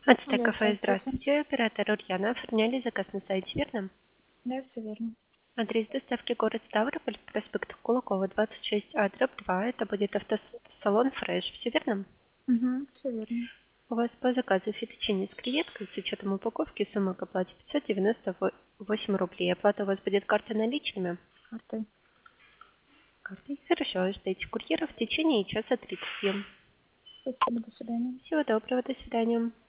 Ацтек Алло, кафе, здравствуйте. здравствуйте. Оператор Ульяна. Оформляли заказ на сайте, верно? Да, все верно. Адрес доставки город Ставрополь, проспект Кулакова, 26А, дробь 2. Это будет автосалон Фреш. Все верно? Угу, все верно. У вас по заказу фетучини с креветкой с учетом упаковки сумма к оплате 598 рублей. Оплата у вас будет картой наличными? Картой. Картой. Хорошо, ждите курьера в течение часа 30. Спасибо, до свидания. Всего доброго, до свидания.